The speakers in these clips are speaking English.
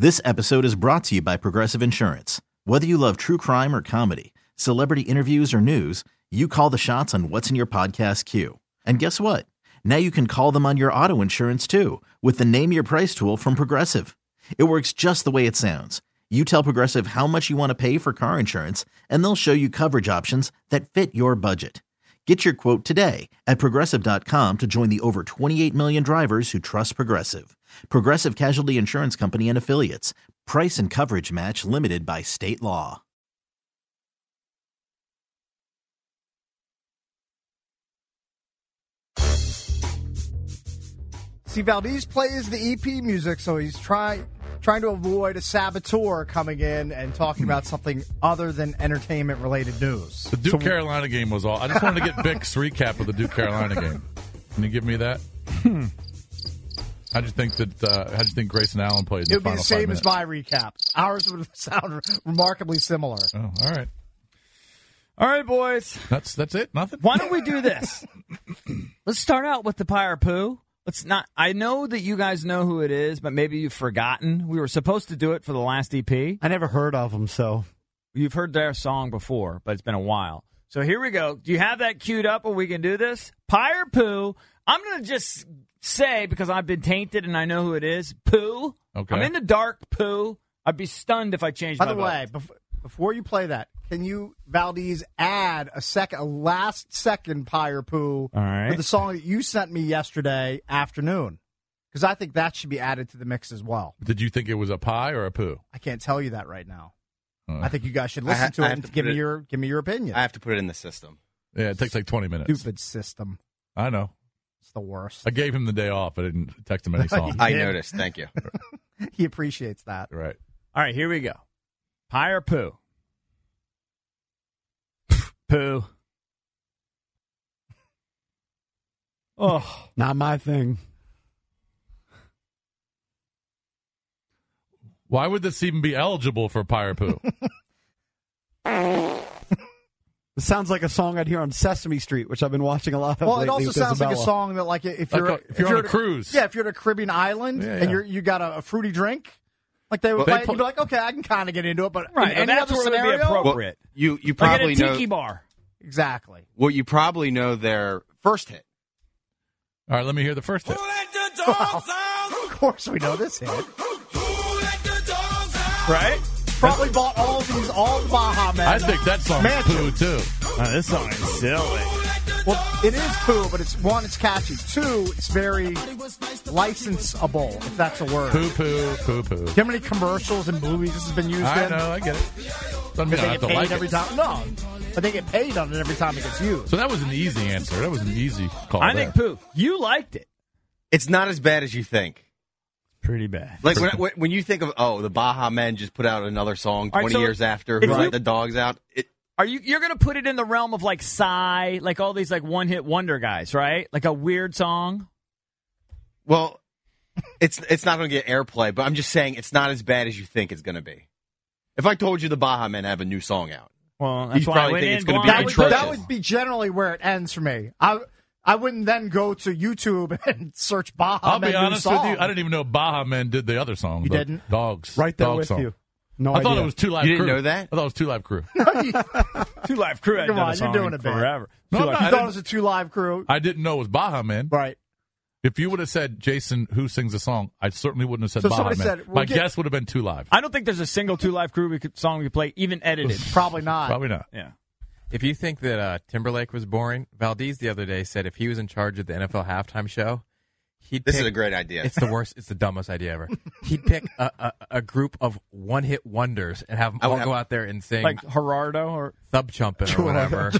This episode is brought to you by Progressive Insurance. Whether you love true crime or comedy, celebrity interviews or news, you call the shots on what's in your podcast queue. And guess what? Now you can call them on your auto insurance too with the Name Your Price tool from Progressive. It works just the way it sounds. You tell Progressive how much you want to pay for car insurance, and they'll show you coverage options that fit your budget. Get your quote today at Progressive.com to join the over 28 million drivers who trust Progressive. Progressive Casualty Insurance Company and Affiliates. Price and coverage match limited by state law. See, Valdez plays the EP music, so he's trying to avoid a saboteur coming in and talking about something other than entertainment-related news. The Duke Carolina game was all. I just wanted to get Vic's recap of the Duke Carolina game. Can you give me that? How do you think Grayson Allen played? It would be the same as my recap. Ours would sound remarkably similar. Oh, all right. All right, boys. That's it. Nothing. Why don't we do this? Let's start out with the Pyre Poo. Let's not. I know that you guys know who it is, but maybe you've forgotten. We were supposed to do it for the last EP. I never heard of them, so you've heard their song before, but it's been a while. So here we go. Do you have that queued up, or we can do this? Pyre Poo. I'm gonna just say, because I've been tainted and I know who it is. Poo. Okay. I'm in the dark. Poo. I'd be stunned if I changed my vote. By the way, before you play that, can you, Valdez, add a last second Pyre Poo for the song that you sent me yesterday afternoon? Because I think that should be added to the mix as well. Did you think it was a pie or a poo? I can't tell you that right now. I think you guys should listen to it and give me your opinion. I have to put it in the system. Yeah, it takes like 20 minutes. Stupid system. I know. It's the worst. I gave him the day off. I didn't text him any song. I noticed. Thank you. He appreciates that. Right. All right, here we go. Pyre Poo. Poo. Oh, not my thing. Why would this even be eligible for Pyre Poo? It sounds like a song I'd hear on Sesame Street, which I've been watching a lot of Well, lately. it also with sounds like a Isabella. song that, like, if you're on a cruise. Yeah, if you're at a Caribbean island and you got a fruity drink, like they would play it, you'd be like, okay, I can kind of get into it, but right. in any That's other where it would scenario, be appropriate. You Like probably at a know tiki bar. Exactly. Well, you probably know their first hit. All right, let me hear the first hit. Of course we know this hit. Right? Probably bought all the Baja Men. I think that song's poo, too. This song is silly. Well, it is poo, but it's catchy. Two, it's very licensable, if that's a word. Poo, poo, poo, poo. Do you know how many commercials and movies this has been used I in? know, I get it. Doesn't mean I They have get to paid like every it. time. No, but they get paid on it every time it gets used. So that was an easy answer. That was an easy call. I think Poo. You liked it. It's not as bad as you think. Pretty bad. Like when you think of the Baja Men just put out another song 20 years after Who Let the Dogs Out. You're going to put it in the realm of like Psy, like all these like one-hit wonder guys, right? Like a weird song. Well, it's not going to get airplay, but I'm just saying it's not as bad as you think it's going to be. If I told you the Baja Men have a new song out, well, that's you'd why probably I think went it's in going to be blind. atrocious. That would be generally where it ends for me. I wouldn't then go to YouTube and search Baja I'll Men be honest new with song. you. I didn't even know Baja Men did the other song. You the didn't? Dogs. Right there Dog with song. you. No I thought idea. it was Two Live You Crew. didn't know that? I thought it was Two Live Crew. Two Live Crew. Come on, you're doing it bad. forever. No, Two I'm Live- not. You thought it was a Two Live Crew? I didn't know it was Baja Men. Right. If you would have said, Jason, who sings the song, I certainly wouldn't have said So Baja Men. somebody said, My guess would have been Two Live. I don't think there's a single Two Live Crew song we could play, even edited. Probably not. Probably not. Yeah. If you think that Timberlake was boring, Valdez the other day said if he was in charge of the NFL halftime show, This is a great idea. It's the worst. It's the dumbest idea ever. He'd pick a group of one-hit wonders and have them all go out there and sing Like Gerardo or Thub Chumpin' or whatever.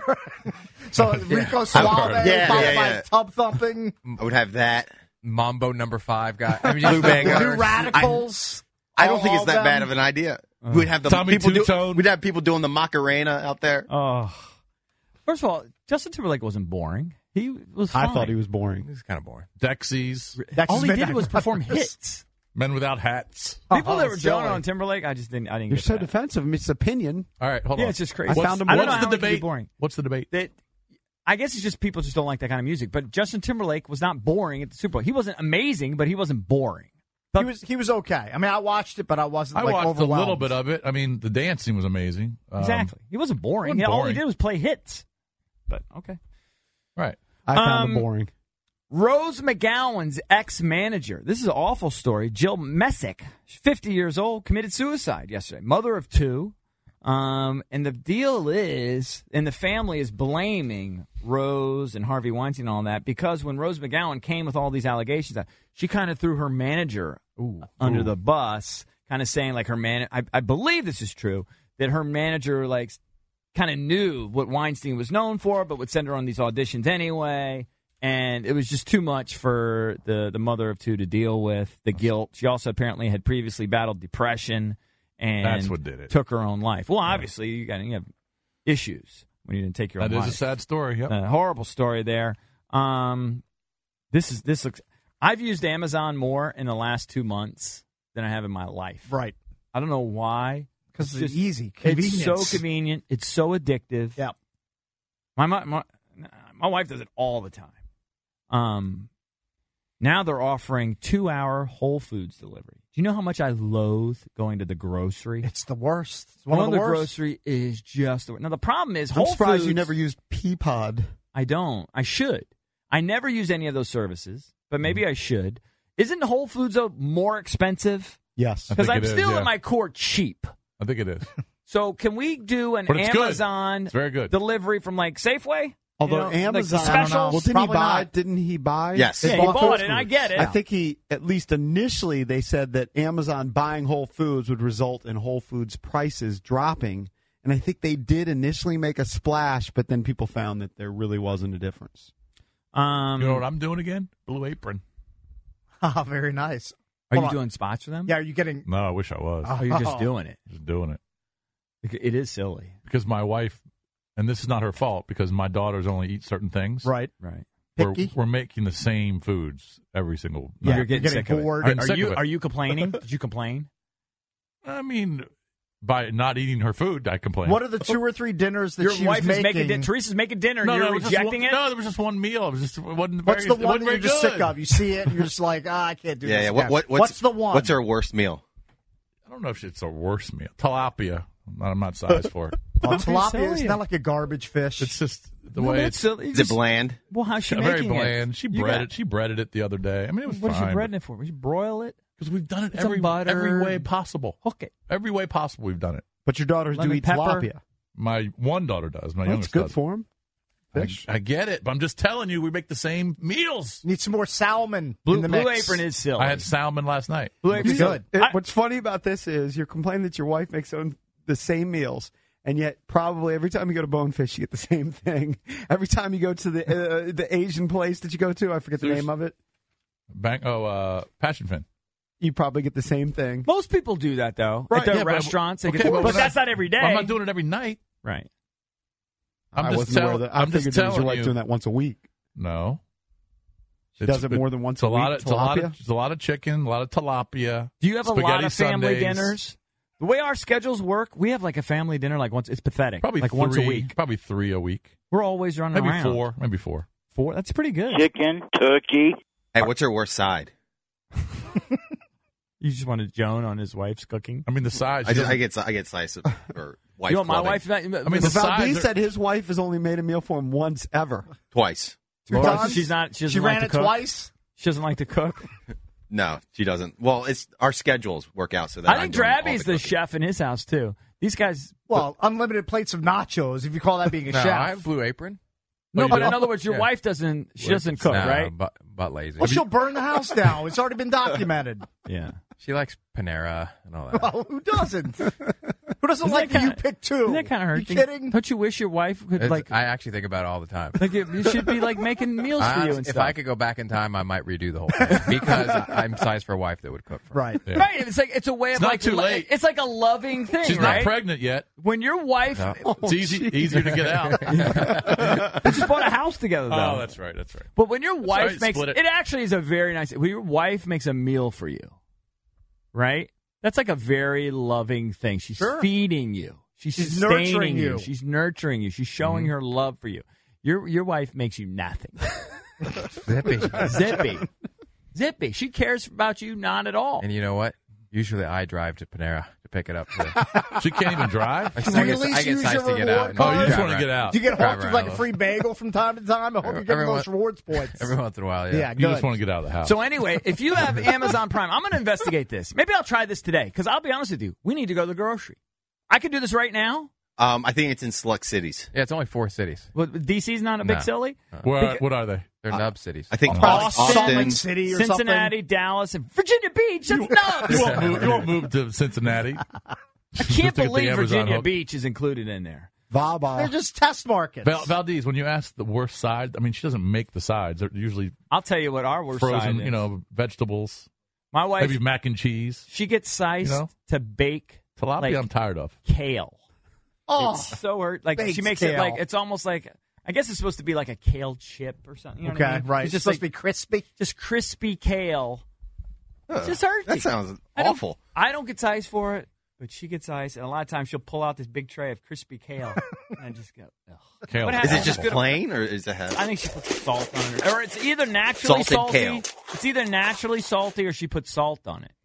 So Rico Suave, Yeah, followed yeah, by yeah. Tub Thumping, I would have that. Mambo number 5 guy. I mean, Blue Bangers. New Radicals. I don't think all it's that of bad them. of an idea. We'd have the Tommy people Two-Tone. We'd have people doing the Macarena out there. Oh. First of all, Justin Timberlake wasn't boring. He was fine. I thought he was boring. This is kind of boring. Dexies. All he did was perform hits. Men Without Hats. People that were silly. joning on Timberlake, I didn't You're get so that. defensive. It's opinion. All right, hold Yeah, on. it's just crazy. I found him I don't know What's how the it could be debate? boring. What's the debate? That I guess it's just people just don't like that kind of music. But Justin Timberlake was not boring at the Super Bowl. He wasn't amazing, but he wasn't boring. He was okay. I mean, I watched it, but I wasn't. I like, watched a overwhelmed. little bit of it. I mean, the dancing was amazing. Exactly. He wasn't boring. wasn't All he boring. did was play hits. But okay. Right. I found it boring. Rose McGowan's ex-manager. This is an awful story. Jill Messick, 50 years old, committed suicide yesterday. Mother of 2. And the deal is, and the family is blaming Rose and Harvey Weinstein and all that because when Rose McGowan came with all these allegations, she kind of threw her manager under the bus, kind of saying like her man. I believe this is true, that her manager like kind of knew what Weinstein was known for, but would send her on these auditions anyway. And it was just too much for the mother of 2 to deal with, the guilt. She also apparently had previously battled depression and That's what did it. took her own life. Well, obviously, you have issues when you didn't take your own life. That is a sad story. Yep. Horrible story there. This looks. I've used Amazon more in the last 2 months than I have in my life. Right. I don't know why. Because it's just easy. Convenience. It's so convenient. It's so addictive. Yeah. My wife does it all the time. Now they're offering 2-hour Whole Foods delivery. Do you know how much I loathe going to the grocery? It's the worst. It's one of the worst. Grocery is just the worst. Now, the problem is I'm Whole surprised Foods, you never used Peapod. I don't. I should. I never use any of those services, but maybe I should. Isn't Whole Foods more expensive? Yes. Because think I'm it is, still yeah. at my core cheap. I think it is. So can we do an But it's good. Amazon It's very good. delivery from like Safeway? Although Like the Amazon, specials? well, didn't he buy? Yes. Yeah, he bought it, and I get it. I think at least initially, they said that Amazon buying Whole Foods would result in Whole Foods prices dropping. And I think they did initially make a splash, but then people found that there really wasn't a difference. You know what I'm doing again? Blue Apron. Oh, very nice. Are Hold you on. doing spots for them? Yeah, are you getting... No, I wish I was. Or are you just doing it? Just doing it. It is silly. Because my wife, and this is not her fault, because my daughters only eat certain things. Right. Right. Picky? We're making the same foods every single Yeah, night. You're getting sick bored. of it. Getting sick of it. Are you complaining? Did you complain? I mean, by not eating her food, I complain. What are the 2 or 3 dinners that Your she wife was is making? making Teresa's making dinner. No, You're it was just rejecting one, it. No, there was just one meal. It was just it wasn't What's very, the it one wasn't that you're very just good. sick of? You see it and you're just like, I can't do this. Yeah. again. What's the one? What's her worst meal? I don't know if it's a worse meal. Tilapia. I'm not sized for it. Tilapia is not like a garbage fish. It's just the No, way that's it's silly. Is it bland? Well, how's she very making bland. it? She You breaded. got- She breaded it the other day. I mean, it was What is fine. she breading it for? Would you broil it? Because we've done it Some butter. every way possible. Hook it. Every way possible, we've done it. But your daughters do Lemon eat pepper. tilapia. My one daughter does. My That's youngest good does. for them. Fish. I get it, but I'm just telling you, we make the same meals. Need some more salmon Blue, in the Blue mix. Apron is silly. I had salmon last night. Blue Apron's good. silly. What's funny about this is you're complaining that your wife makes the same meals, and yet probably every time you go to Bonefish, you get the same thing. Every time you go to the Asian place that you go to, I forget the name of it, Passion Fin. you probably get the same thing. Most people do that though Right, at their yeah, but- restaurants. They okay, get- but but when that's I- not every day. Well, I'm not doing it every night. Right. I'm I just wasn't aware telling. that. I I'm just figured that was your telling wife you. doing that once a week. No. She does it more than once it's a a week, lot of, it's a lot of, tilapia? it's a lot of chicken, a lot of tilapia. Do you have a lot spaghetti of family Sundays. dinners? The way our schedules work, we have like a family dinner like once. It's pathetic. Probably like three, once a week. Probably 3 a week. We're always running Maybe around. 4. Maybe 4. 4. That's pretty good. Chicken, turkey. Hey, what's her worst side? You just wanted Joan on his wife's cooking. I mean, the size. I get slice of or wife You want my clubbing. wife? I mean, the But Valdez sides are- said his wife has only made a meal for him once ever. Twice. times? She's not. She, doesn't She like ran to it cook. twice. She doesn't like to cook. No, she doesn't. Well, it's our schedules work out so that I think do all Drabby's the cooking. chef in his house too. These guys. Well, unlimited plates of nachos, if you call that being a No, chef. I have Blue Apron. No, you but do? in other words, your Yeah. wife doesn't. She doesn't cook, Nah, right? But lazy. Well, she'll burn the house down. It's already been documented. Yeah. She likes Panera and all that. Well, who doesn't? Who doesn't Isn't like that you kinda- pick two? Isn't that kind of hurting? You kidding? Don't you wish your wife could like? I actually think about it all the time. Like you should be like making meals for you and If stuff. I could go back in time, I might redo the whole thing because I'm sized for a wife that would cook for me. Right. Yeah. Right, it's like it's a way of not like too late. It's like a loving thing. She's right? not pregnant yet. When your wife, No. It's easier to get out. they just bought a house together though. Oh, that's right. That's right. But when your wife right, makes split it. it actually is a very nice. When your wife makes a meal for you, right? That's like a very loving thing. She's feeding you. She's sustaining nurturing you. She's nurturing you. She's showing her love for you. Your wife makes you nothing. Zippy. Zippy. Zippy. She cares about you not at all. And you know what? Usually I drive to Panera to pick it up. She can't even drive? Can you at least use your reward card? Oh, you just want to get out. Do you get Drive hooked with around like a a free bagel from time to time? I hope you're getting those rewards points. Every once in a while, yeah. Yeah, You good. just want to get out of the house. So anyway, if you have Amazon Prime, I'm going to investigate this. Maybe I'll try this today because I'll be honest with you. We need to go to the grocery. I could do this right now. I think it's in select cities. Yeah, it's only 4 cities. Well, DC's not a big No. silly. What are they? They're nub cities. I think Salt Austin. Lake City or Cincinnati, something. Dallas, and Virginia Beach. That's nuts. You won't move to Cincinnati. I can't Just to get the believe Amazon Virginia hook. Beach is included in there. Vaba. They're just test markets. Valdez, when you ask the worst side, I mean, she doesn't make the sides. They're usually I'll tell you what our worst frozen, side is. Vegetables, My wife, maybe mac and cheese. she gets sized to bake Tilapia, like I'm tired of. kale. Oh, It's so hurt. Like baked she makes it kale. like it's almost like I guess it's supposed to be like a kale chip or something. You know okay, what I mean? right. It's It's just supposed like to be crispy. just crispy kale. It just hurts. That sounds I don't- awful. I don't get sized for it, but she gets sized, and a lot of times she'll pull out this big tray of crispy kale and I just go, ugh. Kale. What Is happens? it just Good- plain or is it have? I think she puts salt on it, or it's either naturally Salted salty. kale. It's either naturally salty or she puts salt on it.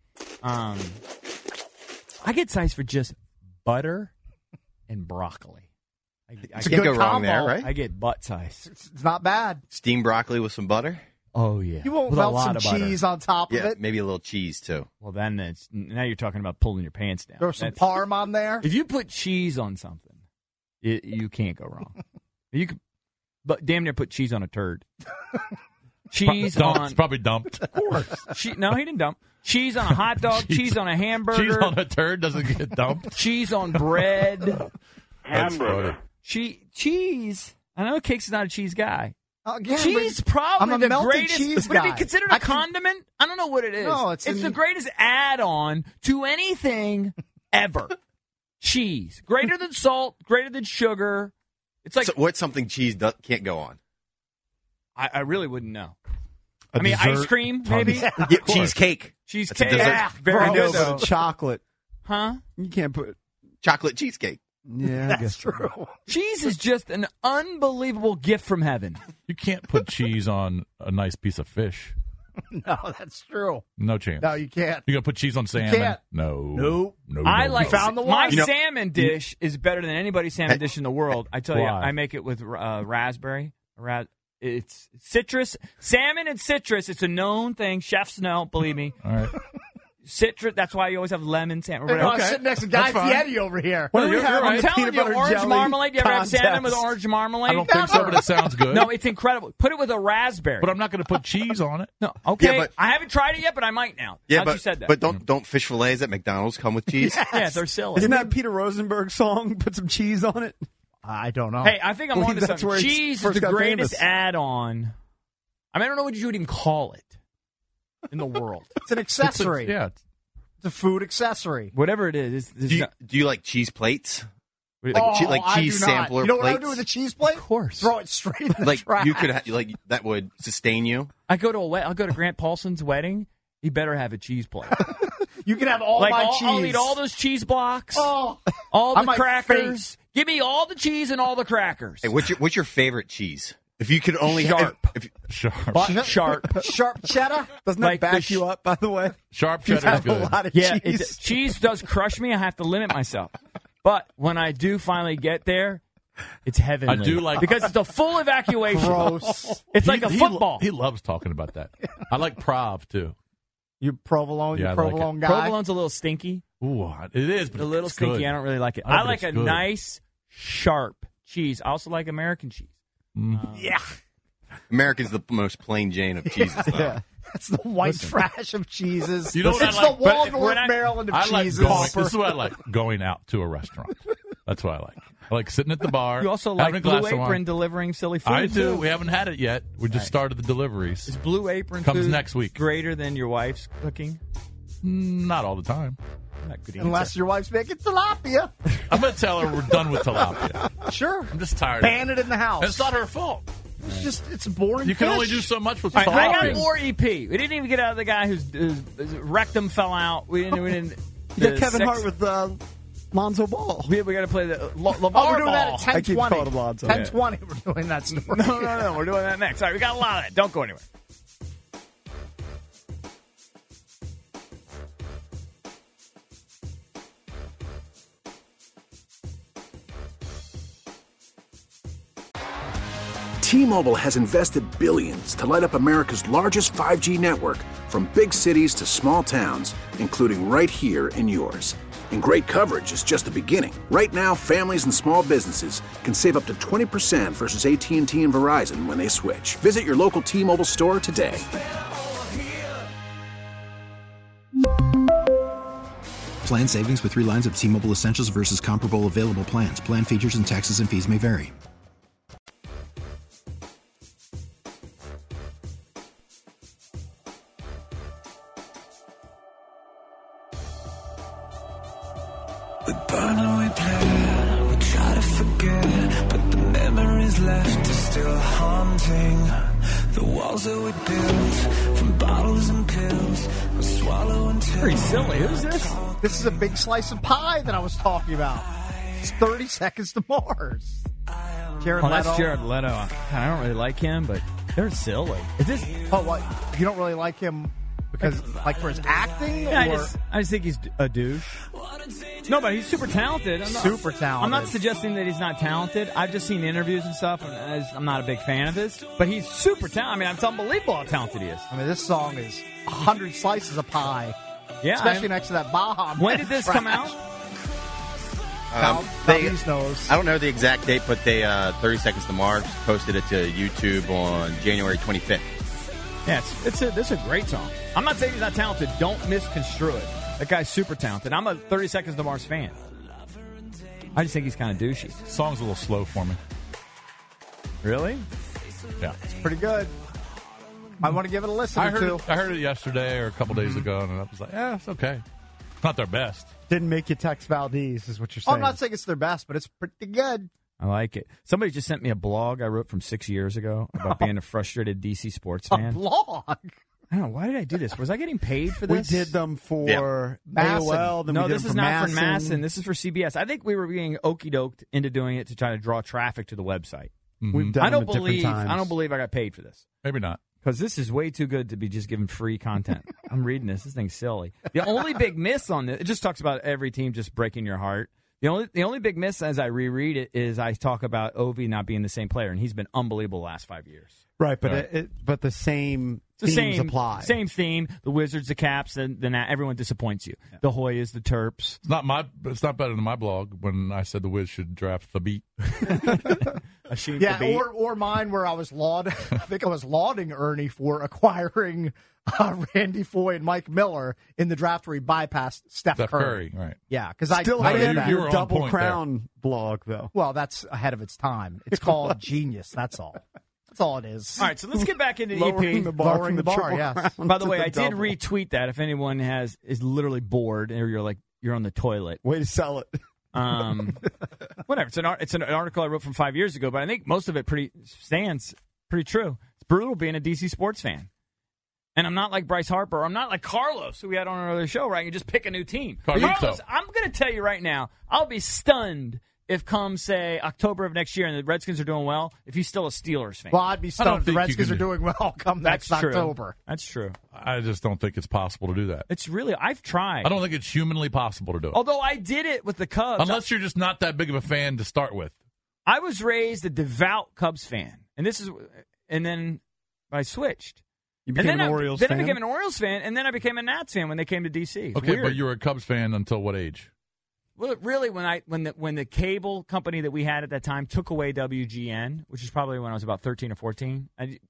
I get sized for just butter and broccoli. I It's a Can't good go wrong combo. there, right? I get butt size. It's not bad. Steamed broccoli with some butter. Oh yeah, You won't With a melt lot some of butter. cheese on top of Yeah, it. maybe a little cheese too. Well, then it's now you're talking about pulling your pants down. Throw some That's- parm on there. If you put cheese on something, you can't go wrong. You could, but damn near put cheese on a turd. Cheese Dumped. on It's probably dumped. no, he didn't dump. Cheese on a hot dog. cheese on a hamburger. Cheese on a turd doesn't get dumped. cheese on bread. That's funny. Cheese. I know Cakes is not a cheese guy. Again, Cheese but probably I'm a the melted greatest. cheese Would it be guy. considered I a can- condiment? I don't know what it is. No, it's in- the greatest add-on to anything ever. Cheese, greater than salt, greater than sugar. It's like So what's something cheese can't go on? I really wouldn't know. A I mean, dessert. ice cream, maybe Yeah, cheesecake. cheesecake. That's a dessert. Yeah, very I know, good but though. a chocolate. Huh? You can't put. Chocolate cheesecake. Yeah, I That's guess true. Cheese is just an unbelievable gift from heaven. You can't put cheese on a nice piece of fish. No, that's true. No chance. No, you can't. You gonna put cheese on salmon? can't. No. Nope. No. I no, like no. found the my one. You know- salmon dish is better than anybody's salmon dish in the world. I tell you, Why? I make it with raspberry. It's citrus, salmon and citrus. It's a known thing. Chefs know, believe me. All right. Citrus. That's why you always have lemon salmon. Hey, no, I'm Okay. sitting next to Guy That's fine. Fieri over here. What do we you're have right. on I'm the telling peanut you, butter orange jelly marmalade. You ever have salmon contest? with orange marmalade? I don't think so, but it sounds good. No, it's incredible. Put it with a raspberry. But I'm not going to put cheese on it. No, okay. Yeah, but- I haven't tried it yet, but I might now. Yeah, Now that you said that. but don't fish fillets at McDonald's come with cheese? yeah, they're silly. Isn't that Peter Rosenberg song? Put some cheese on it. I don't know. Hey, I think I'm Well, onto that's something. where he Cheese is first the got greatest famous. add-on. I mean, I don't know what you would even call it in the world. it's an accessory. Yeah. It's a food accessory. Whatever it is, it's Do you like cheese plates? Like, Oh, like I cheese do not. sampler You know what I would plates? do with a cheese plate? Of course. Throw it straight in the Like trash. you could like that would sustain you. I go to I'll go to Grant Paulson's wedding. He better have a cheese plate. You can have all like my I'll cheese. eat all those cheese blocks, Oh, all I the might crackers. Give me all the cheese and all the crackers. Hey, what's your favorite cheese? If you could only Sharp. if Sharp. Sharp. sharp cheddar. Doesn't that Like the back you up, by the way? Sharp You cheddar is have a good. lot of Yeah, cheese. cheese does crush me. I have to limit myself. But when I do finally get there, it's heavenly. I do like- because it's a full evacuation. Gross. It's like a football. He loves talking about that. I like Prov too. You provolone, Yeah, I you like provolone it. guy. Provolone's a little stinky. Ooh, it is, but A little it's stinky. good. I don't really like it. I know, I but like a it's good. nice, sharp cheese. I also like American cheese. Yeah, American's the most plain Jane of cheeses. Though. Yeah. that's the white trash of cheeses. You know what it's I like? the But Waldorf when I- Maryland of I like cheeses. going. This is what I like: going out to a restaurant. That's what I like. I like sitting at the bar. You also having like a glass Blue of wine. Apron delivering silly food. I do. too. We haven't had it yet. We just started the deliveries. Is Blue Apron Comes food next week. greater than your wife's cooking? Not all the time. Not good Unless answer. your wife's making tilapia. I'm going to tell her we're done with tilapia. Sure. I'm just tired. Ban it in the house. And it's not her fault. It's boring. You can fish. only do so much with All right, I got tilapia. more EP. We didn't even get out of the guy whose rectum fell out. We didn't You got Kevin Hart with Lonzo Ball. We got to play the LeVar Oh, we're doing that Ball. at I keep 10:20. calling him Lonzo. 10:20. We're doing that story. No, we're doing that next. All right, we got a lot of that. Don't go anywhere. T-Mobile has invested billions to light up America's largest 5G network, from big cities to small towns, including right here in yours. And great coverage is just the beginning. Right now, families and small businesses can save up to 20% versus AT&T and Verizon when they switch. Visit your local T-Mobile store today. Plan savings with 3 lines of T-Mobile Essentials versus comparable available plans. Plan features and taxes and fees may vary. We burn and we play, we try to forget, but the memories left are still haunting. The walls that we built from bottles and pills, we swallow until... Pretty silly. Who's this? This is a big slice of pie that I was talking about. It's 30 Seconds to Mars. Jared Leto. That's Jared Leto. I don't really like him, but they're silly. Is this? Oh, what? You don't really like him because, like, for his acting? Yeah, or? I just think he's a douche. No, but he's super talented. Super talented. I'm not suggesting that he's not talented. I've just seen interviews and stuff, and I'm not a big fan of his. But he's super talented. I mean, it's unbelievable how talented he is. I mean, this song is 100 slices of pie. Yeah, especially next to that Baja. When did this come out? Knows. I don't know the exact date, but they 30 Seconds to Mars posted it to YouTube on January 25th. Yeah, it's a great song. I'm not saying he's not talented. Don't misconstrue it. That guy's super talented. I'm a 30 Seconds to Mars fan. I just think he's kind of douchey. Song's a little slow for me. Really? Yeah. It's pretty good. I want to give it a listen I to. heard it yesterday or a couple days ago, and I was like, yeah, it's okay. It's not their best. Didn't make you text Valdez, is what you're saying. I'm not saying it's their best, but it's pretty good. I like it. Somebody just sent me a blog I wrote from 6 years ago about being a frustrated DC sports fan. A blog? I don't know. Why did I do this? Was I getting paid for this? We did them for AOL. Then no, we did this them is for not for Masson. Masson. This is for CBS. I think we were being okey-doked into doing it to try to draw traffic to the website. We've done I don't them at different times. I don't believe I got paid for this. Maybe not. Because this is way too good to be just given free content. I'm reading this. This thing's silly. The only big miss on this, it just talks about every team just breaking your heart. The only big miss as I reread it is I talk about Ovi not being the same player, and he's been unbelievable the last 5 years. Right, but but the same themes apply. Same theme. The Wizards, the Caps, and everyone disappoints you. Yeah. The Hoyas, the Terps. It's not better than my blog when I said the Wiz should draft the beat. Or mine where I was I think I was lauding Ernie for acquiring Randy Foye and Mike Miller in the draft where he bypassed Steph Curry. Right? Yeah, because I still did had you your were on Double point Crown blog though. Well, that's ahead of its time. It's called Genius. That's all. That's all it is. All right, so let's get back into the Lowering EP. the bar Lowering from the bar, Triple yes. Crown By the to way, I did double. retweet that if anyone is literally bored or you're on the toilet. Way to sell it. Whatever. It's an article I wrote from 5 years ago, but I think most of it stands pretty true. It's brutal being a DC sports fan. And I'm not like Bryce Harper. I'm not like Carlos, who we had on our other show, where I can just pick a new team. Carlos, I'm going to tell you right now, I'll be stunned if come, say, October of next year and the Redskins are doing well, if he's still a Steelers fan. Well, I'd be stunned if the Redskins are doing well come next October. That's true. I just don't think it's possible to do that. I've tried. I don't think it's humanly possible to do it. Although I did it with the Cubs. Unless you're just not that big of a fan to start with. I was raised a devout Cubs fan. And then I switched. You became an Orioles fan? Then I became an Orioles fan, and then I became a Nats fan when they came to D.C. Okay, weird. But you were a Cubs fan until what age? Well, really, when the cable company that we had at that time took away WGN, which is probably when I was about 13 or 14.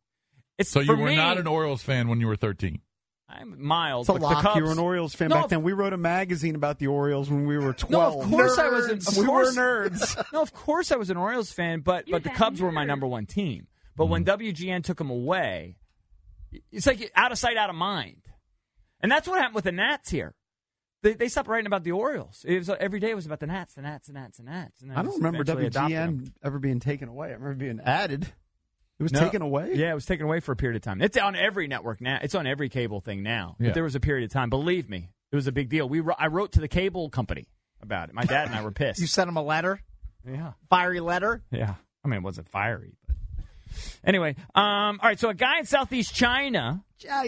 So you were not an Orioles fan when you were 13? I'm mild. It's a but lock. The Cubs, you were an Orioles fan back then. We wrote a magazine about the Orioles when we were 12. No, of course I was. We were nerds. No, of course I was an Orioles fan, but the Cubs were my number one team. But when WGN took them away, it's like out of sight, out of mind. And that's what happened with the Nats here. They stopped writing about the Orioles. It was every day it was about the Nats. And I don't remember WGN ever being taken away. I remember being added. It was taken away? Yeah, it was taken away for a period of time. It's on every network now. It's on every cable thing now. Yeah. But there was a period of time. Believe me, it was a big deal. I wrote to the cable company about it. My dad and I were pissed. You sent him a letter? Yeah. Fiery letter? Yeah. I mean, it wasn't fiery, but anyway. All right, so a guy in Southeast China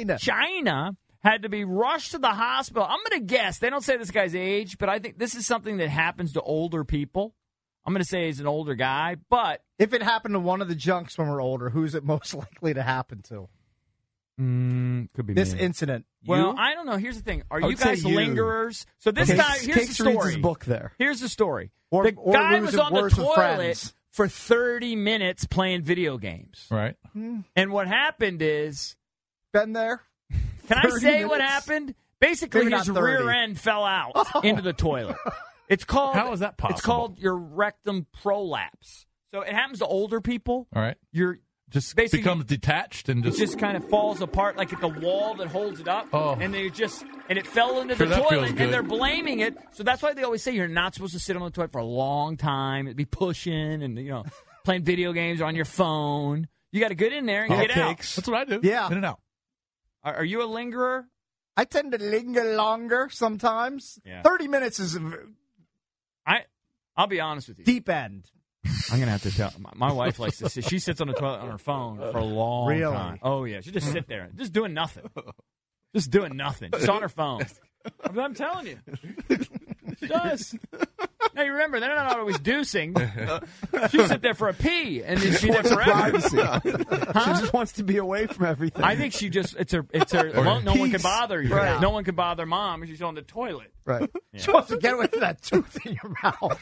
had to be rushed to the hospital. I'm going to guess. They don't say this guy's age, but I think this is something that happens to older people. I'm going to say he's an older guy, but if it happened to one of the junks when we're older, who's it most likely to happen to? Could be this me. incident. Well, You? I don't know. Here's the thing. Are I you would say guys you. lingerers? So this Okay. guy, here's Cakes the reads story. his book there. Here's the story. Or the guy was losing on the words with toilet friends. for 30 minutes playing video games. Right. And what happened is, Been there? can I 30 say what minutes? happened? Basically, Maybe his not 30. rear end fell out into the toilet. It's called. How is that possible? It's called your rectum prolapse. So it happens to older people. All right. You're Just basically becomes detached and it just kind of falls apart like at the wall that holds it up. Oh. And it fell into Sure, the that feels toilet, good. and they're blaming it. So that's why they always say you're not supposed to sit on the toilet for a long time. It'd be pushing and playing video games or on your phone. You got to get in there and get out. That's what I do. Yeah. In and out. Are you a lingerer? I tend to linger longer sometimes. Yeah. 30 minutes is I'll be honest with you. deep end. I'm gonna have to tell. My wife likes to sit. She sits on the toilet on her phone for a long Really? time. Oh yeah, she just sit there, just doing nothing, just doing nothing, just on her phone. I'm telling you, she does. Now you remember they're not always deucing. She sit there for a pee and then be there forever. Privacy. She just wants to be away from everything. I think she just it's her. No one can bother you. Right. No one can bother mom. She's on the toilet. Right. She wants to get away from that tooth in your mouth.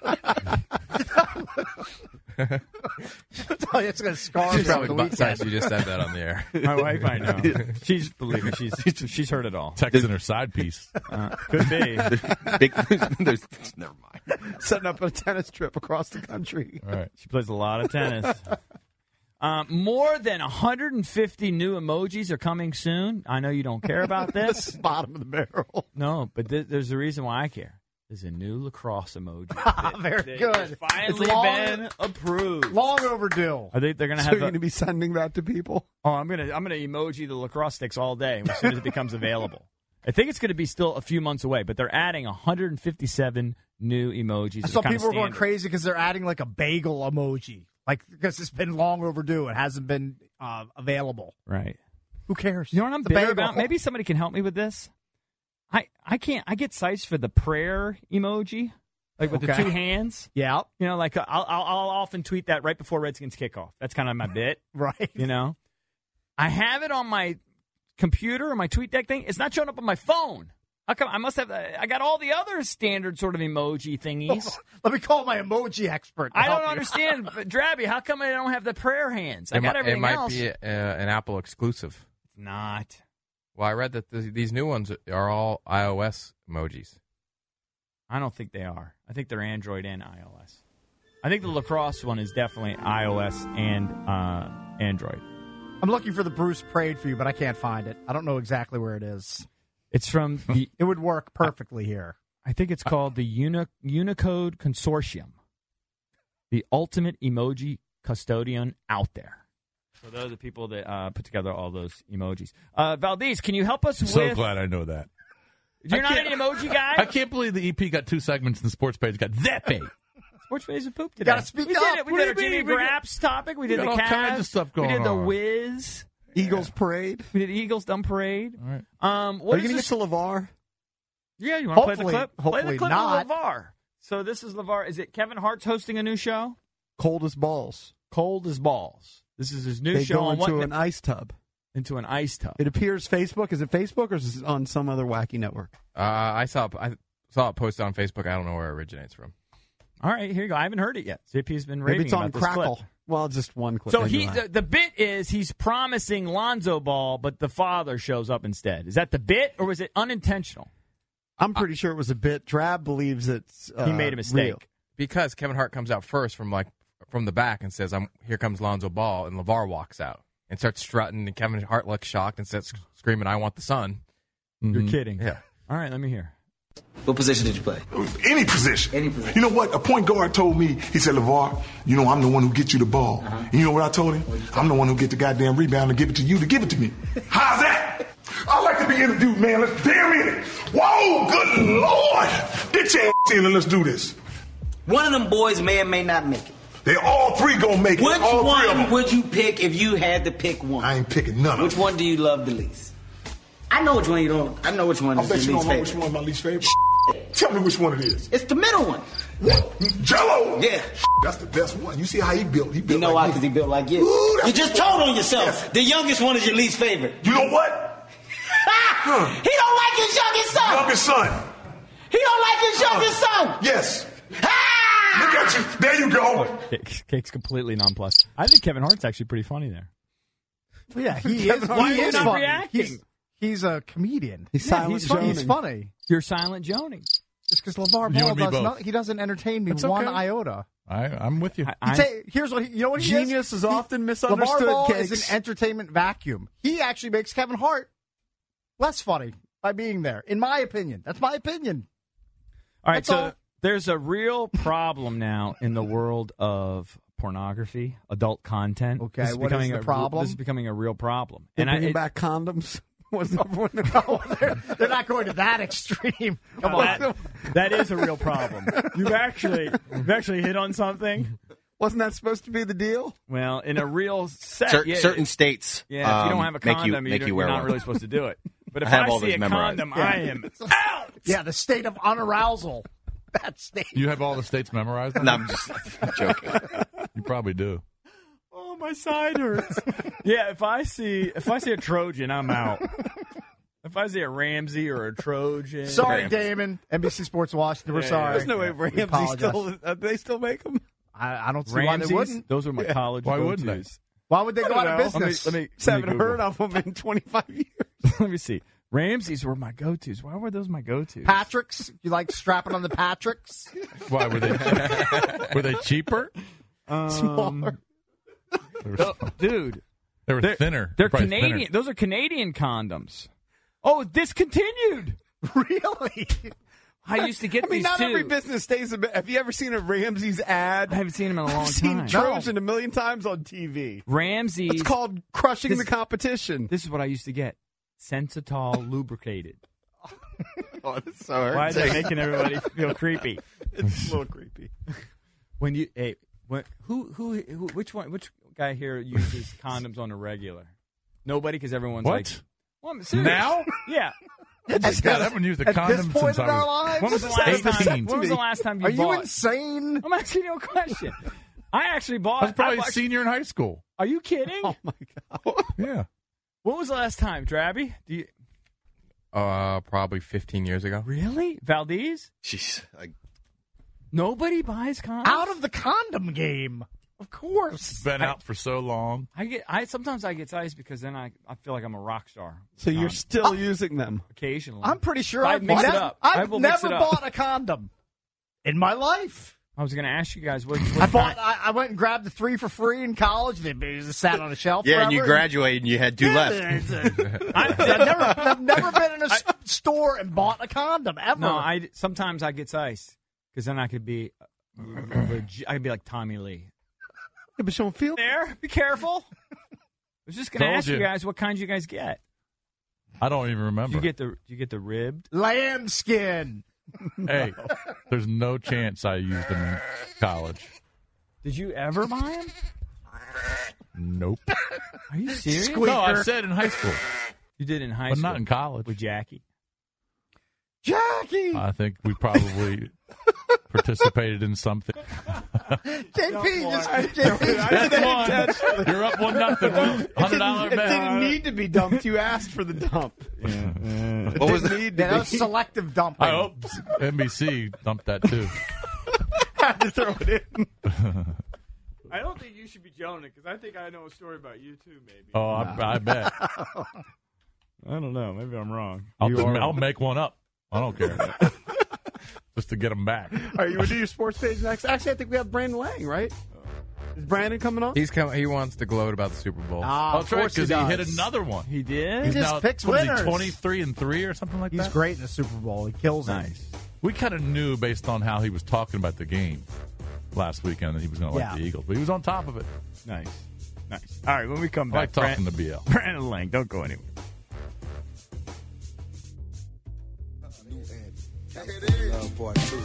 I'll tell you, it's going to scar me She's over probably the butt size weekend. you just said that on the air. My wife, I know. Believe me, she's heard it all. Texting her side piece. Could be. Never mind. Setting up a tennis trip across the country. All right. She plays a lot of tennis. More than 150 new emojis are coming soon. I know you don't care about this. Bottom of the barrel. No, but there's a reason why I care. There's a new lacrosse emoji. Very that good. has finally It's long- been approved. Long overdue. I think they're gonna So have. you're going to be sending that to people? I'm gonna emoji the lacrosse sticks all day as soon as it becomes available. I think it's going to be still a few months away, but they're adding 157 new emojis. I saw people were going crazy because they're adding like a bagel emoji, because it's been long overdue. It hasn't been available. Right. Who cares? You know what I'm The bitter bagel. about? Maybe somebody can help me with this. I can't. I get sized for the prayer emoji, like with the Okay. two hands. Yeah. Like I'll often tweet that right before Redskins kickoff. That's kind of my bit. Right. I have it on my computer or my TweetDeck thing. It's not showing up on my phone. How come? I must have. I got all the other standard sort of emoji thingies. Let me call my emoji expert. to I help don't you. understand, Drabby. How come I don't have the prayer hands? I got everything it might else. be an Apple exclusive. It's not. Well, I read that these new ones are all iOS emojis. I don't think they are. I think they're Android and iOS. I think the lacrosse one is definitely iOS and Android. I'm looking for the Bruce prayed for you, but I can't find it. I don't know exactly where it is. It's from the. It would work perfectly here. I think it's called the Unicode Consortium, the ultimate emoji custodian out there. So those are the people that put together all those emojis. Valdez, can you help us I'm with? so glad I know that. You're not an emoji guy. I can't believe the EP got 2 segments and the sports page got Zeppe. Sports page of poop today. Gotta speak we up. did it. We What did do our you Jimmy mean? We Graps topic. We did got the all Cavs. kinds of stuff going We did the on. Wiz. Eagles parade. We did Eagles dumb parade. All right. What Are is you going to get this? to LeVar? Yeah, you want to play the Hopefully- clip? Play hopefully the clip not. of LeVar. So this is LeVar. Is it Kevin Hart's hosting a new show? Cold as balls. Cold as balls. This is his new They show go on into what? an ice tub. Into an ice tub. It appears Facebook. Is it Facebook or is it on some other wacky network? I saw it posted on Facebook. I don't know where it originates from. All right, here you go. I haven't heard it yet. JP's been Maybe raving it's on about this Crackle. clip. Well, just one clip. So anyway. the bit is he's promising Lonzo Ball, but the father shows up instead. Is that the bit, or was it unintentional? I'm pretty sure it was a bit. Drab believes it's He made a mistake. real. Because Kevin Hart comes out first from the back and says, here comes Lonzo Ball, and LeVar walks out and starts strutting, and Kevin Hart looks shocked and starts screaming, I want the sun. You're kidding. Yeah. All right, let me hear. What position did you play? Any position. Any position. You know what? A point guard told me, he said, LeVar, I'm the one who gets you the ball. And you know what I told him? I'm the one who get the goddamn rebound and give it to you to give it to me. How's that? I like to be introduced, man. Let's damn in it. Whoa, good Lord. Get your ass in and let's do this. One of them boys may or may not make it. They all three gonna make it. Which All three of one them. would you pick if you had to pick one? I ain't picking none of Which them. one do you love the least? I know which one you don't. I know which one I is bet your you least don't know favorite. which one's my least favorite. Tell me which one it is. It's the middle one. What? Jell-O? Yeah. That's the best one. You see how he built? He built You know why? Because he built like you. Ooh, You just told on yourself. The youngest one is your least favorite. You know what? He don't like his youngest son. Youngest son. He don't like his youngest son. Yes. Look at you. There you go. Cake's completely nonplussed. I think Kevin Hart's actually pretty funny there. Yeah, he is. Why are He you is not funny. reacting? He's a comedian. He's silent he's funny. He's Joning. funny. You're silent Joning. Just because LeVar You Ball and me does both. not, he doesn't entertain me That's one okay. iota. I'm with you. Here's what you know what he Genius is often misunderstood, LeVar Ball Cakes. is an entertainment vacuum. He actually makes Kevin Hart less funny by being there, in my opinion. That's my opinion. All right, That's so all. there's a real problem now in the world of pornography, adult content. Okay, This is what is becoming the a- problem? This is becoming a real problem. They're bringing it- back condoms. Wasn't everyone They're not going to that extreme. Come on. that is a real problem. You've actually hit on something. Wasn't that supposed to be the deal? Well, in a real set, Certain states, Yeah, if you don't have a condom, make you you're wear not one. really supposed to do it. But if I have I all see those a memorized. condom, I am out. Yeah, the state of unarousal. That state. You have all the states memorized? No, I'm just joking. You probably do. Oh, my side hurts. Yeah, if I see a Trojan, I'm out. If I see a Ramsey or a Trojan, Sorry, Damon. NBC Sports Washington. We're Yeah, sorry. There's no way We Ramsey apologize. still. They still make them. I don't see Ramses, why they wouldn't. those were my college Why wouldn't they? go-tos. Why would they go out of business? Let me Haven't Google. heard of them in 25 years. Let me see. Ramses were my go-tos. Why were those my go-tos? Patrick's? You like strapping on the Patrick's? Why were they cheaper? Smaller. Dude, They were thinner. they're Probably Canadian. thinner. Those are Canadian condoms. Oh, discontinued. Really? I used to get I mean, these not too. every business stays a bit. Have you ever seen a Ramsey's ad? I haven't seen them in a long I've seen time. Trojan a million times on TV. Ramses. It's called crushing This- the competition. This is what I used to get. Sensitol lubricated. Oh, that's so Why is that hurting. making everybody feel creepy? It's a little creepy. When you which guy here uses condoms on a regular? Nobody, because everyone's What? like, well, I'm serious. Now? Yeah. God, I haven't used a At condom this point since in I our was lives? When was the What's last that time? upset When was me? the last time you Are you bought? insane? I'm asking you a question. I actually bought. I was probably I a senior in high school. Are you kidding? Oh my god! Yeah. When was the last time, Drabby? Do you Probably 15 years ago. really, Valdez? Jeez, Nobody buys condoms. Out of the condom game. Of course. It's been out for so long. Sometimes I get ice because then I feel like I'm a rock star. So you're still using them? Occasionally. I'm pretty sure I'd I've mix it never, up. I I've will mix never it up. bought a condom in my life. I was going to ask you guys what I went and grabbed the 3 for free in college. They just sat on a shelf. yeah, and you forever. graduated and you had 2 left. I've never been in a store and bought a condom ever. No, sometimes I get ice because then I could be I could be like Tommy Lee. Yeah, but you don't feel There, be careful. I was just going to Told ask you you. guys what kind you guys get. I don't even remember. Do you get the ribbed? Lamb skin. Hey, there's no chance I used them in college. Did you ever buy them? Nope. Are you serious? No, I said in high school, You did in high but school. not in college. With Jackie. Jackie. I think we probably participated in something. JP, just That's one. You're up 1-0. $100 It didn't bet. need to be dumped. You asked for the dump. What was the Need that to was be. selective dumping. I hope NBC dumped that too. Had to throw it in. I don't think you should be Jonah because I think I know a story about you too, maybe. Oh, I bet. I don't know. Maybe I'm wrong. I'll make one up. I don't care. Just to get them back. All right, you want to do your sports page next? Actually, I think we have Brandon Lang, right? Is Brandon coming on? He wants to gloat about the Super Bowl. Ah, That's right, because he hit another one. He did? He just Now, picks what is winners. he, 23-3 or something like He's that? great in the Super Bowl. He kills it. Nice. We kind of knew based on how he was talking about the game last weekend that he was going to like Yeah. the Eagles, but he was on top of it. Nice. Nice. All right, when we come I like back, talking to BL. Brandon Lang, don't go anywhere. Love part 2.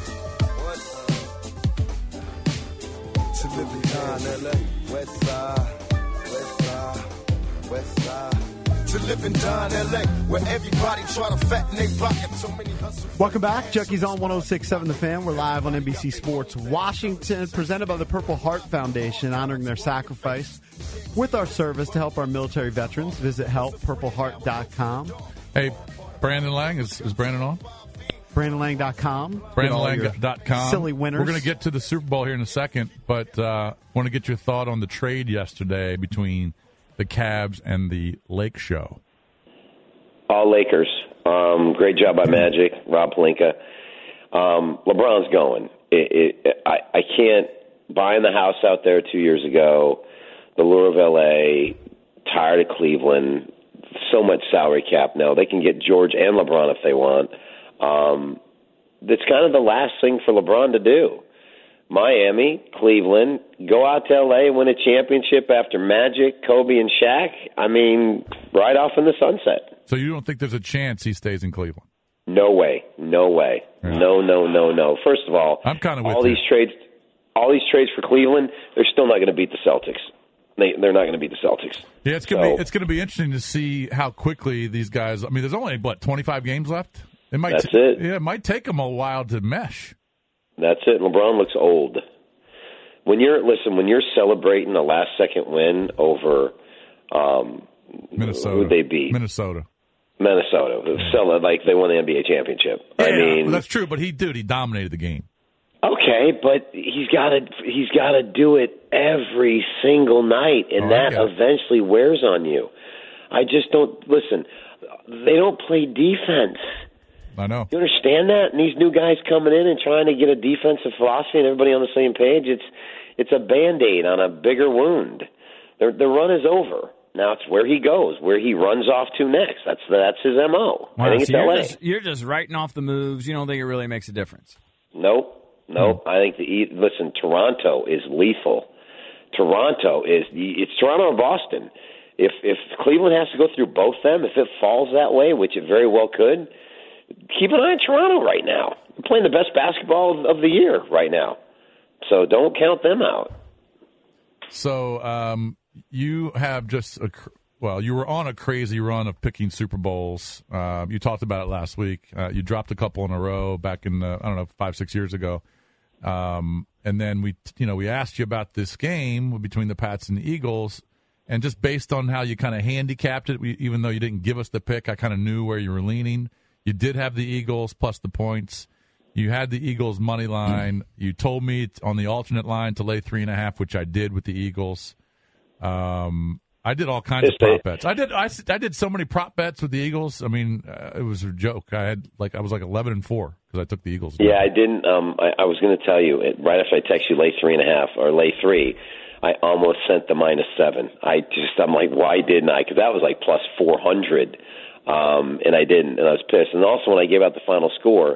To live in LA, West Side, West Side, West Side. to live in Don LA, where everybody try to fatten their pocket. So many hustle. Welcome back. Chucky's on 106.7 The Fan. We're live on NBC Sports Washington, presented by the Purple Heart Foundation, honoring their sacrifice with our service to help our military veterans. Visit helppurpleheart.com. Hey, Brandon Lang, is Brandon on? BrandonLang.com. BrandonLang.com. Silly winners. We're going to get to the Super Bowl here in a second, but want to get your thought on the trade yesterday between the Cavs and the Lake Show. All Lakers. Great job by Magic, Rob Pelinka. LeBron's going. I can't buying the house out there 2 years ago, the lure of L.A., tired of Cleveland, so much salary cap now. They can get George and LeBron if they want. It's kind of the last thing for LeBron to do. Miami, Cleveland, go out to L.A., win a championship after Magic, Kobe, and Shaq. I mean, right off in the sunset. So you don't think there's a chance he stays in Cleveland? No way. No way. Yeah. No. First of all, I'm kind of with all these trades for Cleveland, they're still not going to beat the Celtics. They're not going to beat the Celtics. Yeah, it's going to be interesting to see how quickly these guys. I mean, there's only 25 games left. That's it. Yeah, it might take them a while to mesh. That's it. LeBron looks old. When you're celebrating a last-second win over Minnesota, who'd they beat? Minnesota. Like they won the NBA championship. Yeah, I mean, well, that's true. But he dominated the game. Okay, but he's got to do it every single night, and that eventually wears on you. I just don't listen. They don't play defense. I know. You understand that? And these new guys coming in and trying to get a defensive philosophy and everybody on the same page, it's a Band-Aid on a bigger wound. The run is over. Now it's where he goes, where he runs off to next. That's his MO. Wow, I think it's LA. You're just writing off the moves. You don't think it really makes a difference? Nope. I think Toronto is lethal. It's Toronto or Boston. If Cleveland has to go through both them, if it falls that way, which it very well could, keep an eye on Toronto right now. They're playing the best basketball of the year right now. So don't count them out. So you have you were on a crazy run of picking Super Bowls. You talked about it last week. You dropped a couple in a row back in 5-6 years ago. And then we asked you about this game between the Pats and the Eagles, and just based on how you kind of handicapped it, even though you didn't give us the pick, I kind of knew where you were leaning. You did have the Eagles plus the points. You had the Eagles money line. You told me on the alternate line to lay 3.5, which I did with the Eagles. I did all kinds of prop bets. I did so many prop bets with the Eagles. I mean, it was a joke. I was like 11-4 because I took the Eagles. Yeah, I didn't. I was going to tell you right after I text you lay 3.5 or lay 3. I almost sent the -7. I'm like, why didn't I? Because that was like plus 400, and I didn't, and I was pissed. And also when I gave out the final score,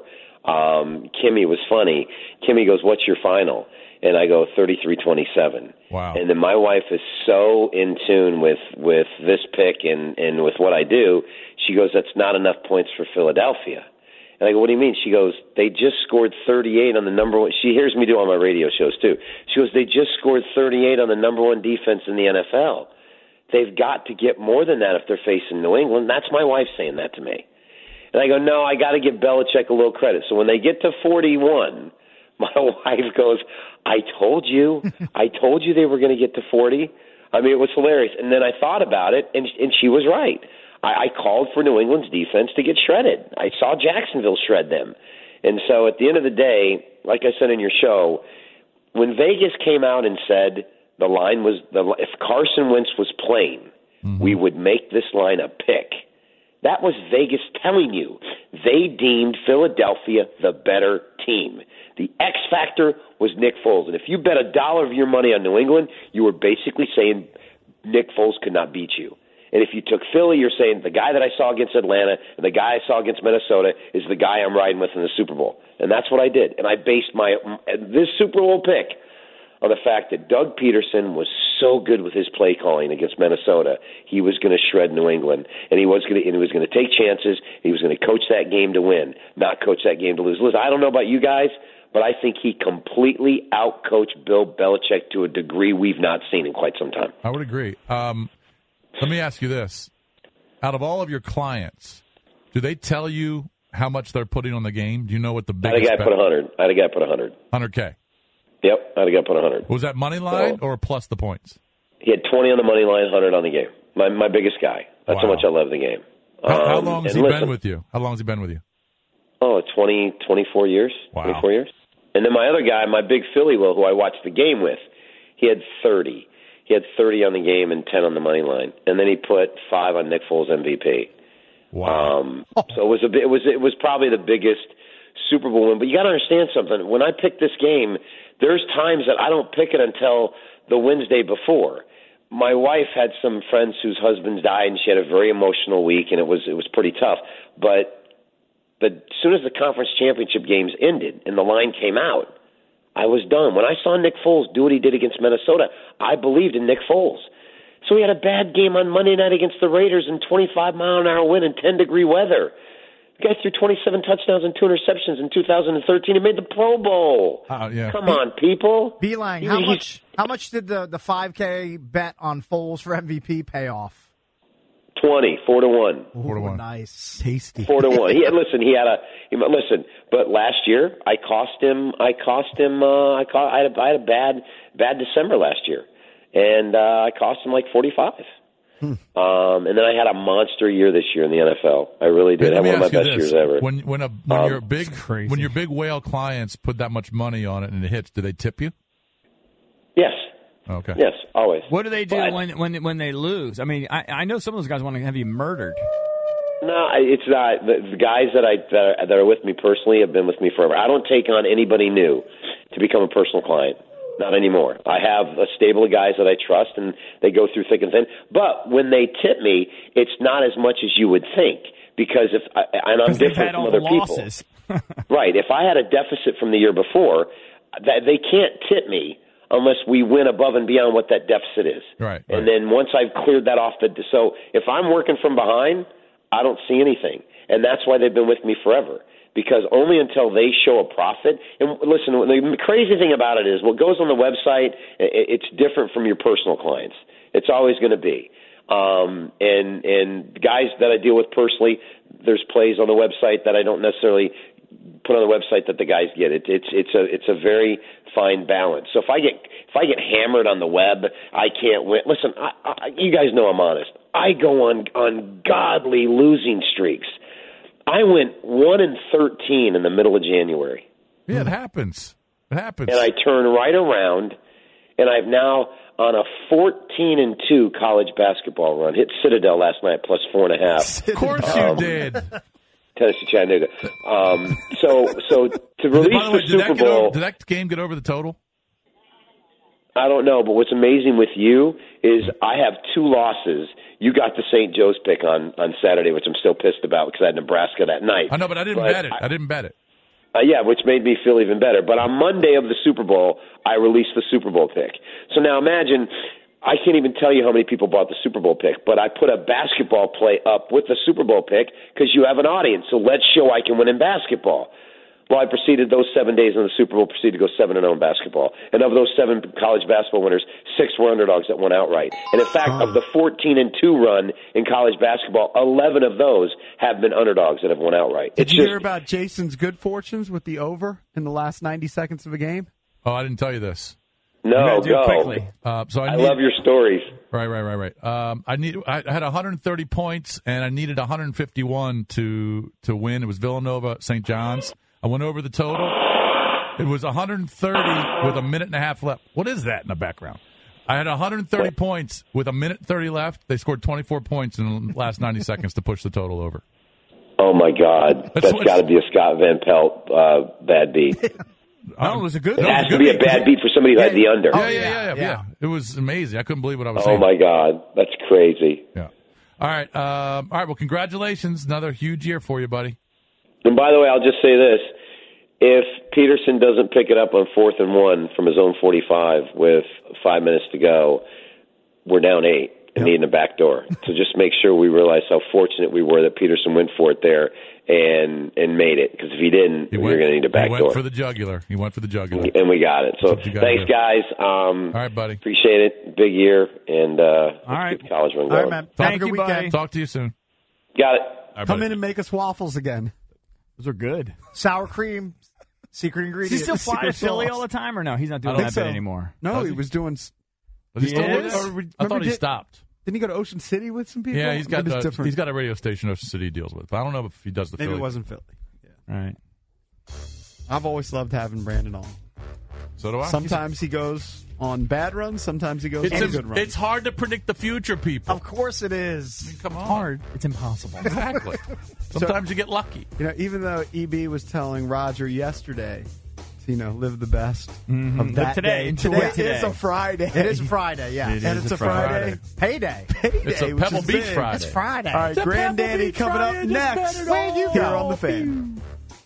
Kimmy was funny. Kimmy goes, "What's your final?" And I go 33-27. Wow. And then my wife is so in tune with this pick and with what I do. She goes, "That's not enough points for Philadelphia." And I go, "What do you mean?" She goes, "They just scored 38 on the number one." She hears me do all my radio shows too. She goes, "They just scored 38 on the number one defense in the NFL. They've got to get more than that if they're facing New England." That's my wife saying that to me. And I go, "No, I got to give Belichick a little credit." So when they get to 41, my wife goes, I told you they were going to get to 40. I mean, it was hilarious. And then I thought about it, and she was right. I called for New England's defense to get shredded. I saw Jacksonville shred them. And so at the end of the day, like I said in your show, when Vegas came out and said the line was if Carson Wentz was playing, we would make this line a pick. That was Vegas telling you. They deemed Philadelphia the better team. The X factor was Nick Foles. And if you bet $1 of your money on New England, you were basically saying Nick Foles could not beat you. And if you took Philly, you're saying the guy that I saw against Atlanta and the guy I saw against Minnesota is the guy I'm riding with in the Super Bowl. And that's what I did. And I based this Super Bowl pick on the fact that Doug Peterson was so good with his play calling against Minnesota, he was going to shred New England, and he was going to take chances. He was going to coach that game to win, not coach that game to lose. Listen, I don't know about you guys, but I think he completely outcoached Bill Belichick to a degree we've not seen in quite some time. I would agree. Let me ask you this. Out of all of your clients, do they tell you how much they're putting on the game? Do you know what the I had a biggest guy put 100. I had a guy put 100. 100K. Yep, I had a guy put 100. Was that money line or plus the points? He had 20 on the money line, 100 on the game. My biggest guy. That's how much I love the game. How long has he been with you? How long has he been with you? 24 years. Wow. 24 years. And then my other guy, my big Philly Will, who I watched the game with, he had 30. He had 30 on the game and 10 on the money line. And then he put 5 on Nick Foles MVP. Wow. So it was probably the biggest Super Bowl win. But you got to understand something. When I pick this game, there's times that I don't pick it until the Wednesday before. My wife had some friends whose husbands died, and she had a very emotional week, and it was pretty tough. But as soon as the conference championship games ended and the line came out, I was done. When I saw Nick Foles do what he did against Minnesota, I believed in Nick Foles. So he had a bad game on Monday night against the Raiders and 25-mile-an-hour wind and 10-degree weather. The guy threw 27 touchdowns and 2 interceptions in 2013 and made the Pro Bowl. Yeah. Come on, people. Beeline, how much did the 5K bet on Foles for MVP pay off? 20, 4-1. 4-1. Nice. Tasty. 4-1. Listen, but last year I had a bad December last year, and I cost him like 45. And then I had a monster year this year in the NFL. I really did. I had one of my best years ever. When your big whale clients put that much money on it and it hits, do they tip you? Yes. Okay. Yes, always. What do they do when they lose? I mean, I know some of those guys want to have you murdered. No, it's not. The guys that are with me personally have been with me forever. I don't take on anybody new to become a personal client. Not anymore. I have a stable of guys that I trust, and they go through thick and thin. But when they tip me, it's not as much as you would think, because I'm different from other people. Right. If I had a deficit from the year before, they can't tip me unless we win above and beyond what that deficit is. Right. And then once I've cleared that off so if I'm working from behind, I don't see anything. And that's why they've been with me forever. Because only until they show a profit, and listen, the crazy thing about it is what goes on the website, it's different from your personal clients. It's always going to be. And guys that I deal with personally, there's plays on the website that I don't necessarily put on the website that the guys get. It's a very fine balance. So if I get hammered on the web, I can't win. Listen, you guys know I'm honest. I go on godly losing streaks. I went 1-13 in the middle of January. Yeah, it happens. It happens. And I turn right around, and I'm now on a 14-2 college basketball run. Hit Citadel last night plus 4.5. Of course you did. Tennessee Chattanooga. So to release the Super Bowl, did that game get over the total? I don't know, but what's amazing with you is I have 2 losses. You got the St. Joe's pick on Saturday, which I'm still pissed about because I had Nebraska that night. I know, but I didn't bet it. I didn't bet it. Yeah, which made me feel even better. But on Monday of the Super Bowl, I released the Super Bowl pick. So now imagine, I can't even tell you how many people bought the Super Bowl pick, but I put a basketball play up with the Super Bowl pick because you have an audience. So let's show I can win in basketball. Well, I proceeded those 7 days in the Super Bowl, proceeded to go 7-0 in basketball. And of those 7 college basketball winners, 6 were underdogs that won outright. And in fact, of the 14-2 run in college basketball, 11 of those have been underdogs that have won outright. Did you hear about Jason's good fortunes with the over in the last 90 seconds of a game? Oh, I didn't tell you this. No, go. Quickly. So I love your stories. Right. I had 130 points, and I needed 151 to win. It was Villanova, St. John's. I went over the total. It was 130 with a minute and a half left. What is that in the background? I had 130 points with a minute 30 left. They scored 24 points in the last 90 seconds to push the total over. Oh, my God. That's got to be a Scott Van Pelt bad beat. No, it was a good. It has to be a bad beat for somebody who had the under. Yeah. It was amazing. I couldn't believe what I was seeing. Oh, my God. That's crazy. Yeah. All right. Well, congratulations. Another huge year for you, buddy. And by the way, I'll just say this. If Peterson doesn't pick it up on 4th and 1 from his own 45 with 5 minutes to go, we're down 8 and needing a back door. So just make sure we realize how fortunate we were that Peterson went for it there and made it. Because if he didn't, we were going to need a back door. He went for the jugular. And we got it. So thanks, guys. All right, buddy. Appreciate it. Big year. And all right. keep the college run going. All right, man. Thank Have a good you, weekend. buddy. Talk to you soon. Got it. Come in and make us waffles again. Those are good. Sour cream, secret ingredient. Does he still fly to secret Philly sauce. all the time, or no? He's not doing I that think bit so. anymore. No, he was doing. Was he still He with is? us? I thought he stopped. Didn't he go to Ocean City with some people? Yeah, he's got Maybe it's different. he's got a radio station Ocean City deals with. But I don't know if he does the Maybe Philly. it wasn't Philly. All right. I've always loved having Brandon on. So do I. Sometimes he goes on bad runs. Sometimes he goes on good runs. It's hard to predict the future, people. Of course it is. I mean, come on. Hard. It's impossible. Exactly. Sometimes you get lucky. You know, even though EB was telling Roger yesterday, to, live the best of that Live today. day. Enjoy Today today. is a Friday. It is a Friday, yeah. And it's a Friday. Payday. It's a which Pebble is Beach big. Friday. It's Friday. All right, Granddaddy coming up next Where you here go? on The Fan.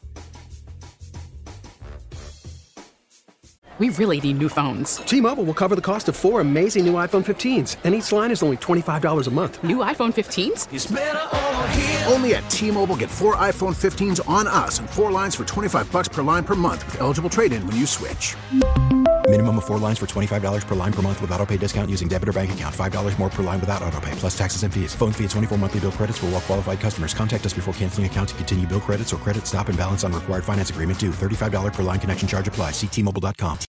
We really need new phones. T-Mobile will cover the cost of 4 amazing new iPhone 15s, and each line is only $25 a month. New iPhone 15s? It's better over here. Only at T-Mobile, get 4 iPhone 15s on us and 4 lines for $25 per line per month with eligible trade-in when you switch. Minimum of 4 lines for $25 per line per month with autopay discount using debit or bank account. $5 more per line without autopay, plus taxes and fees. Phone fee at 24 monthly bill credits for well-qualified customers. Contact us before canceling account to continue bill credits or credit stop and balance on required finance agreement due. $35 per line connection charge applies. See T-Mobile.com.